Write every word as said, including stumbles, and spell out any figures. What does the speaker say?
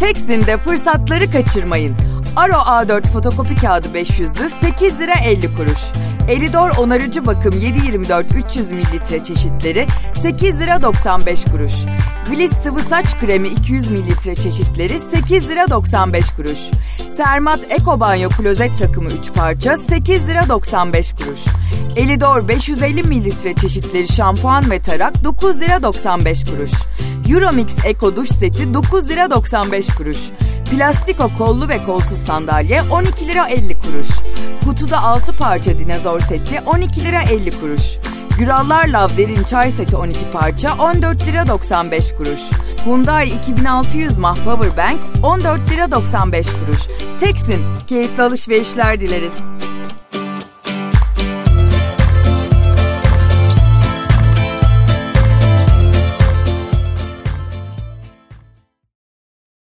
Teksin'de fırsatları kaçırmayın. Aro A dört fotokopi kağıdı beş yüzlü sekiz lira elli kuruş. Elidor onarıcı bakım yedi yirmi dört üç yüz mililitre çeşitleri sekiz lira doksan beş kuruş. Gliss sıvı saç kremi iki yüz mililitre çeşitleri sekiz lira doksan beş kuruş. Sermat Eko Banyo klozet takımı üç parça sekiz lira doksan beş kuruş. Elidor beş yüz elli mililitre çeşitleri şampuan ve tarak dokuz lira doksan beş kuruş. Euromix Eko duş seti dokuz lira doksan beş kuruş. Plastiko kollu ve kolsuz sandalye on iki lira elli kuruş. Kutuda altı parça dinozor seti on iki lira elli kuruş. Gürallar Lav derin çay seti on iki parça on dört lira doksan beş kuruş. Hyundai iki bin altı yüz mah Powerbank on dört lira doksan beş kuruş. Teksin, keyifli alışverişler dileriz.